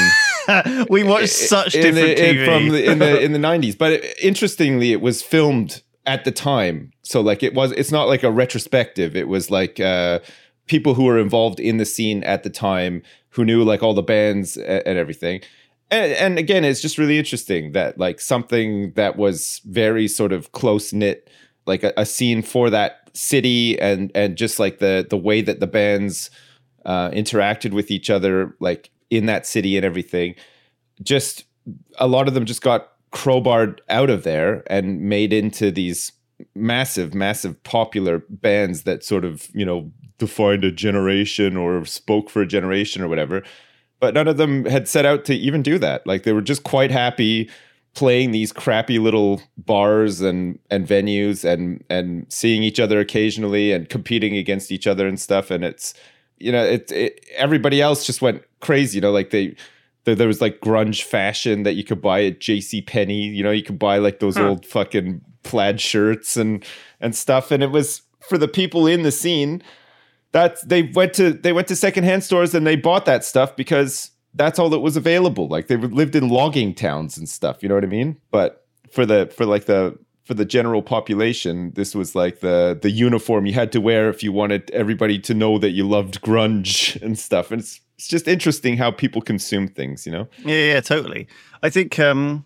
scene. We watched such in different the, in- T V. from the, in the in the nineties. But it, interestingly, it was filmed at the time, so like it was. It's not like a retrospective. It was like uh, people who were involved in the scene at the time who knew like all the bands and, and everything. And, and again, it's just really interesting that like something that was very sort of close knit, like a, a scene for that city, and and just like the the way that the bands uh, interacted with each other, like in that city and everything. Just a lot of them just got crowbarred out of there and made into these massive, massive popular bands that sort of, you know, defined a generation or spoke for a generation or whatever. But none of them had set out to even do that. Like they were just quite happy playing these crappy little bars and and venues and and seeing each other occasionally and competing against each other and stuff. And it's, you know, it, it everybody else just went crazy. You know, like they there, there was like grunge fashion that you could buy at JCPenney. You know, you could buy like those Huh. old fucking plaid shirts and and stuff. And it was for the people in the scene. That's they went to they went to secondhand stores and they bought that stuff because that's all that was available. Like they lived in logging towns and stuff. You know what I mean? But for the for like the for the general population, this was like the the uniform you had to wear if you wanted everybody to know that you loved grunge and stuff. And it's it's just interesting how people consume things. You know? Yeah, yeah, totally. I think um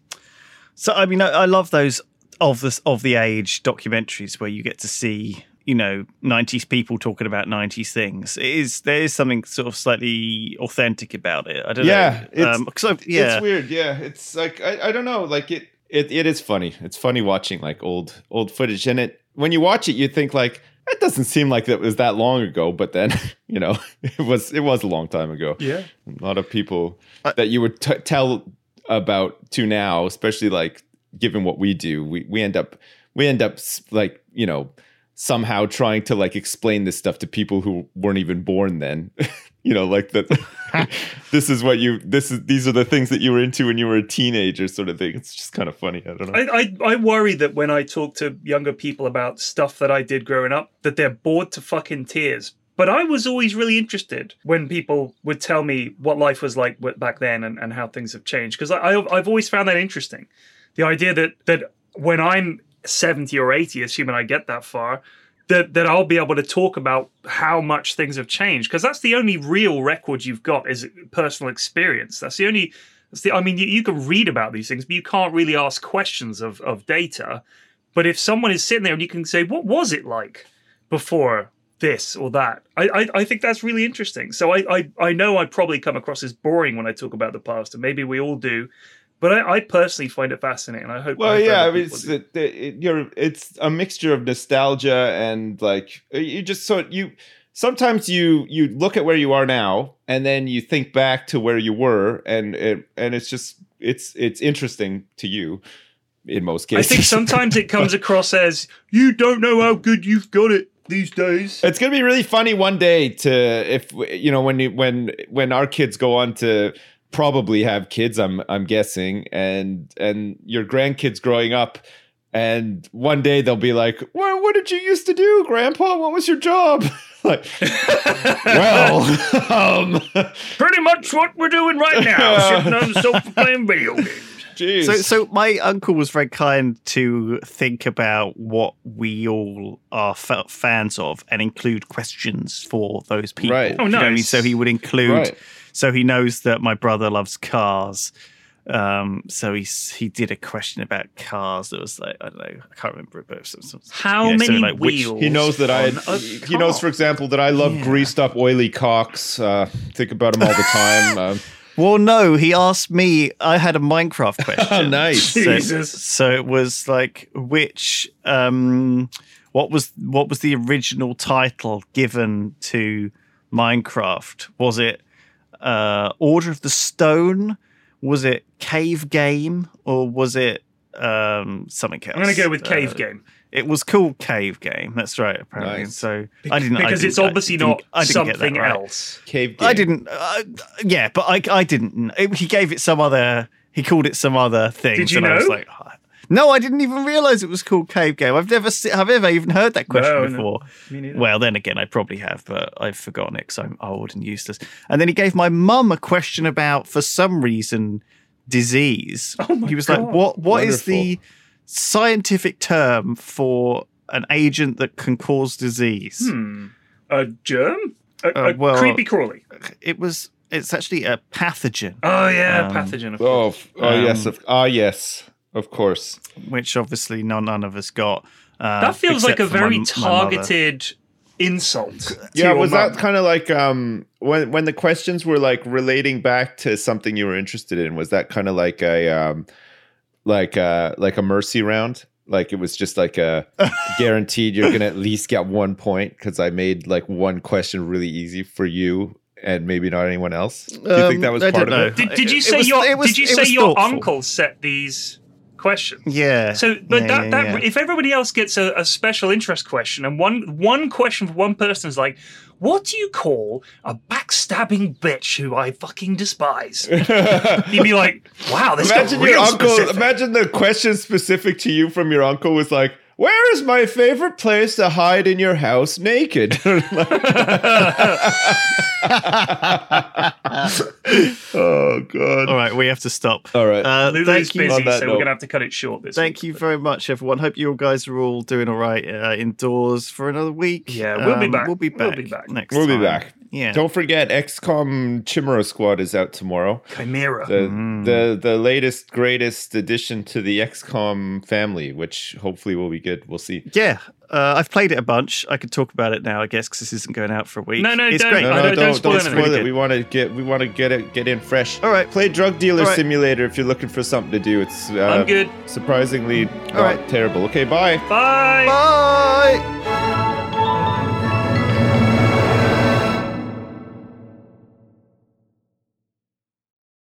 so I mean I, I love those of this of the age documentaries where you get to see, you know, nineties people talking about nineties things. It is there is something sort of slightly authentic about it. I don't Yeah, know. it's- um, 'cause I've- yeah. It's weird. Yeah, it's like I, I don't know. Like it, it it is funny. It's funny watching like old old footage, and it when you watch it, you think like it doesn't seem like it was that long ago, but then you know it was it was a long time ago. Yeah. A lot of people that you would t- tell about to now, especially like given what we do, we we end up we end up s- like you know somehow trying to like explain this stuff to people who weren't even born then. You know, like that. This is what you. This is these are the things that you were into when you were a teenager, sort of thing. It's just kind of funny. I don't know. I, I, I worry that when I talk to younger people about stuff that I did growing up, that they're bored to fucking tears But I was always really interested when people would tell me what life was like back then and, and how things have changed. Because I, I've always found that interesting. The idea that that when I'm seventy or eighty, assuming I get that far, that, that I'll be able to talk about how much things have changed. Because that's the only real record you've got is personal experience. That's the only... That's the, I mean, you, you can read about these things, but you can't really ask questions of, of data. But if someone is sitting there and you can say, what was it like before this or that? I, I, I think that's really interesting. So I, I, I know I probably come across as boring when I talk about the past, and maybe we all do. But I, I personally find it fascinating. I hope. Well, I hope yeah, I other mean, people it's, do. it, it, you're, it's a mixture of nostalgia and like you just so you. Sometimes you you look at where you are now, and then you think back to where you were, and it, and it's just it's it's interesting to you. In most cases, I think sometimes it comes across as you don't know how good you've got it these days. It's gonna be really funny one day to if you know when you when when our kids go on to probably have kids. I'm I'm guessing, and and your grandkids growing up. And one day they'll be like, well, what did you used to do, Grandpa? What was your job? Like, well, um, pretty much what we're doing right now, sitting on the sofa playing video games. Jeez. So, so my uncle was very kind to think about what we all are f- fans of and include questions for those people. Right. Oh, You know what I mean? nice. So he would include. Right. So he knows that my brother loves cars. Um, so he he did a question about cars that was like I don't know, I can't remember it, but it was some, some, How you know, many something like which- wheels? He knows that I. on a He knows, car? for example, that I love Yeah. greased up, oily cocks. Uh, think about them all the time. Um, Well, no, he asked me. I had a Minecraft question. Oh, nice. So, Jesus. so it was like which um, what was what was the original title given to Minecraft? Was it uh, Order of the Stone? Was it Cave Game, or was it um, something else? I'm going to go with Cave Uh, Game. It was called Cave Game. That's right. Apparently, Nice. so I didn't I Because didn't- it's I obviously didn't- not I didn't get that something right. else. Cave game. I didn't. Uh, yeah, but I I didn't. It, he gave it some other. He called it some other thing. Did you and I was know? like, "Oh." No, I didn't even realize it was called Cave Game. I've never se- have ever even heard that question No, no. before. Me neither. Well, then again, I probably have, but I've forgotten it because I'm old and useless. And then he gave my mum a question about, for some reason, disease. Oh my he was God. like, "What? What is Wonderful. the scientific term for an agent that can cause disease?" Hmm. A germ? A, Uh, a well- creepy crawly. It was. It's actually a pathogen. Oh yeah, Um, pathogen. Of Oh, course. f- oh Um, yes, of, ah yes, of course. which obviously none, none of us got. Uh, That feels like except a for my- very my mother. targeted insult. to Yeah, your was mum. that kind of like um when when the questions were like relating back to something you were interested in? Was that kind of like a um like uh like a mercy round? Like it was just like a guaranteed you're gonna at least get one point because I made like one question really easy for you and maybe not anyone else. Do you Um, think that was I part don't of know. it? Did, did you It say was- your it was- Did you it say was your thoughtful. uncle set these questions? Yeah. So, but Yeah, that, yeah, that yeah. if everybody else gets a, a special interest question, and one one question for one person is like, "What do you call a backstabbing bitch who I fucking despise?" You'd be like, "Wow, this Imagine got your real uncle. specific." Imagine the question specific to you from your uncle was like, "Where is my favorite place to hide in your house naked?" Oh god! All right, we have to stop. All right. Uh, Lulu's thank you. busy, On so that we're note. gonna have to cut it short this Thank week. you very much, everyone. Hope you guys are all doing all right uh, indoors for another week. Yeah, we'll be Um, back. We'll be We'll back. be back. next. We'll be time. back. Yeah. Don't forget, X COM Chimera Squad is out tomorrow. Chimera. The the the latest greatest addition to the X COM family, which hopefully will be good. We'll see. Yeah. Uh, I've played it a bunch. I could talk about it now, I guess, because this isn't going out for a week. No, no, it's don't. great. No, I no, don't- don't, don't spoil don't anything. spoil Really it. good. We want to get we want to get it get in fresh. All right. Play Drug Dealer All right. Simulator if you're looking for something to do. It's uh, I'm good. surprisingly not right. terrible. Okay, bye. Bye. Bye.